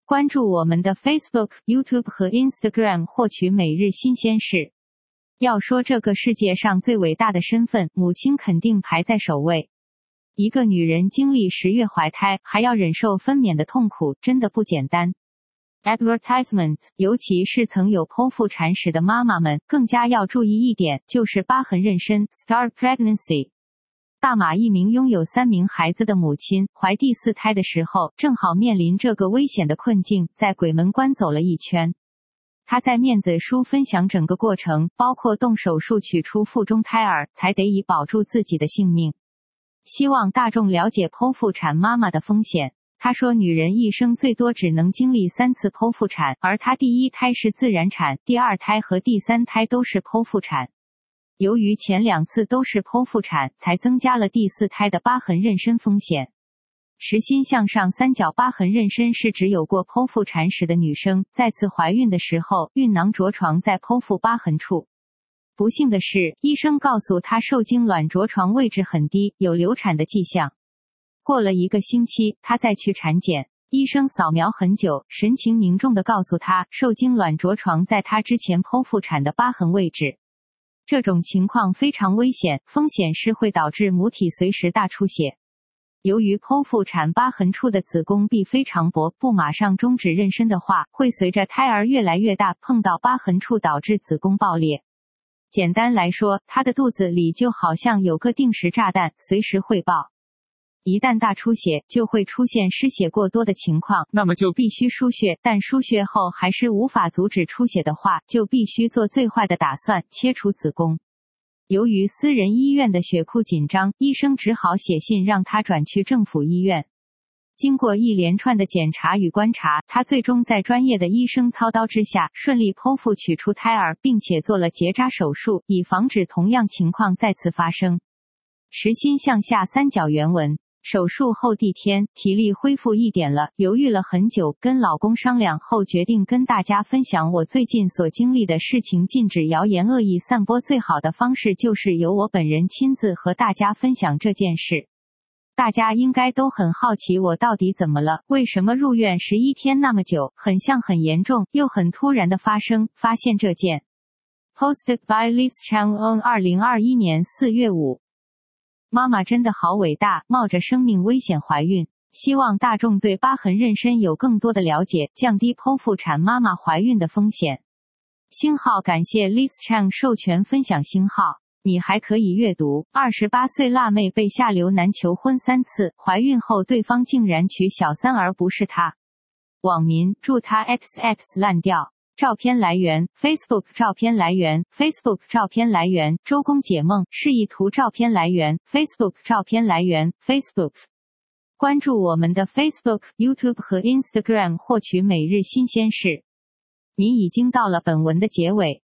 关注我们的 Facebook、YouTube 和 Instagram 获取每日新鲜事。要说这个世界上最伟大的身份，母亲肯定排在首位。一个女人经历10月怀胎，还要忍受分娩的痛苦，真的不简单。Advertisement， 尤其是曾有剖腹产史的妈妈们，更加要注意一点，就是疤痕妊娠 （Scar Pregnancy）。大马一名拥有3名孩子的母亲，怀第4胎的时候，正好面临这个危险的困境，在鬼门关走了一圈。她在面子书分享整个过程，包括动手术取出腹中胎儿，才得以保住自己的性命。希望大众了解剖腹产妈妈的风险。她说，女人一生最多只能经历3次剖腹产，而她第1胎是自然产，第2胎和第3胎都是剖腹产。由于前2次都是剖腹产，才增加了第4胎的疤痕妊娠风险。实心向上三角疤痕妊娠是指有过剖腹产史的女生再次怀孕的时候，孕囊着床在剖腹疤痕处。不幸的是，医生告诉她受精卵着床位置很低，有流产的迹象。过了1个星期，她再去产检，医生扫描很久，神情凝重地告诉她，受精卵着床在她之前剖腹产的疤痕位置。这种情况非常危险，风险是会导致母体随时大出血。由于剖腹产疤痕处的子宫壁非常薄，不马上终止妊娠的话，会随着胎儿越来越大，碰到疤痕处导致子宫爆裂。简单来说，她的肚子里就好像有个定时炸弹，随时会爆。一旦大出血，就会出现失血过多的情况，那么就必须输血，但输血后还是无法阻止出血的话，就必须做最坏的打算，切除子宫。由于私人医院的血库紧张，医生只好写信让她转去政府医院。经过一连串的检查与观察，她最终在专业的医生操刀之下，顺利剖腹取出胎儿，并且做了结扎手术，以防止同样情况再次发生。实心向下三角原文。手术后第天，体力恢复一点了，犹豫了很久，跟老公商量后决定跟大家分享我最近所经历的事情，禁止谣言恶意散播，最好的方式就是由我本人亲自和大家分享这件事。大家应该都很好奇我到底怎么了，为什么入院11天那么久，很像很严重，又很突然的发现这件。Posted by Liz Chang on 2021年4月5。妈妈真的好伟大，冒着生命危险怀孕。希望大众对疤痕妊娠有更多的了解，降低剖腹产妈妈怀孕的风险。星号感谢 Liz Chang 授权分享星号。你还可以阅读：28岁辣妹被下流男求婚3次，怀孕后对方竟然娶小三而不是她。网民祝她 XX 烂掉。照片来源 Facebook 照片来源 Facebook 照片来源周公解梦示意图照片来源 Facebook 照片来源 Facebook。 关注我们的 Facebook、YouTube 和 Instagram 获取每日新鲜事。你已经到了本文的结尾。